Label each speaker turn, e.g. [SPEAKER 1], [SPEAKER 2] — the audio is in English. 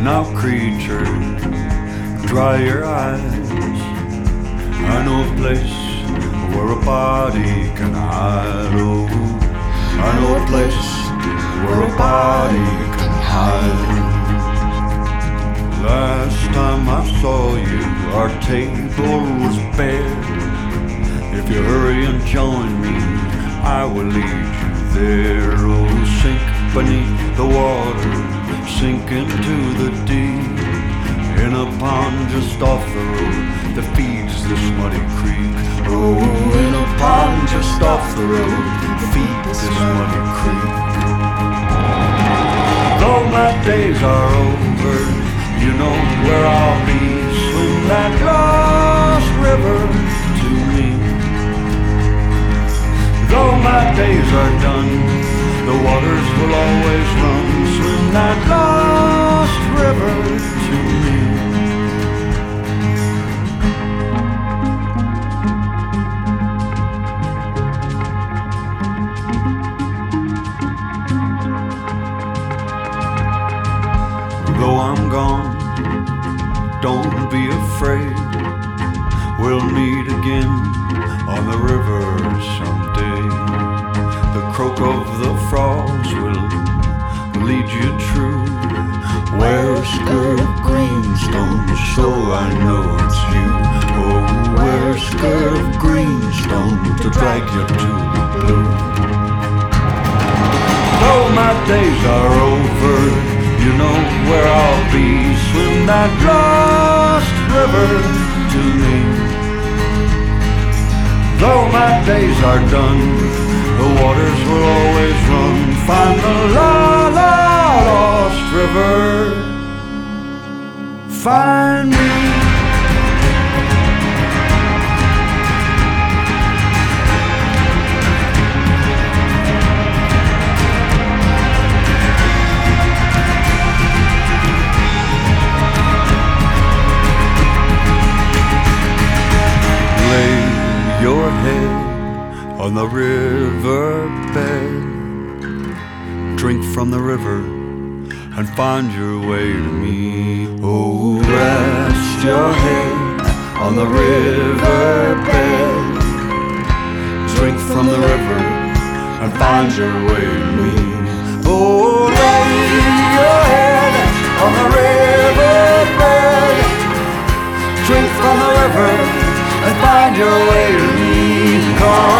[SPEAKER 1] Now creature, dry your eyes. I know a place where a body can hide. Oh, I know a place where a body can hide. Last time I saw you, our table was bare. If you hurry and join me, I will lead you there. Oh, sink beneath the water, sink into the deep. In a pond just off the road that feeds this muddy creek. Oh, in a pond just off the road that feeds this muddy creek. Though my days are over, you know where I'll be. Swim that lost river to me. Though my days are done, the waters will always run. Swim that lost river to me. Though I'm gone, don't be afraid. We'll meet again on the river someday. The croak of the frogs will lead you true. Wear a skirt of greenstone so I know it's you. Oh, wear a skirt of greenstone to drag you to the blue. Though my days are over, you know where I'll be. Swim that lost river to me. Though my days are done, the waters will always run. Find the lost river. Find me. Your head on the riverbed. Drink from the river and find your way to me. Oh, rest your head on the riverbed. Drink from the river and find your way to me. Oh, lay your head on the riverbed. Drink from the river and find your way to me. Come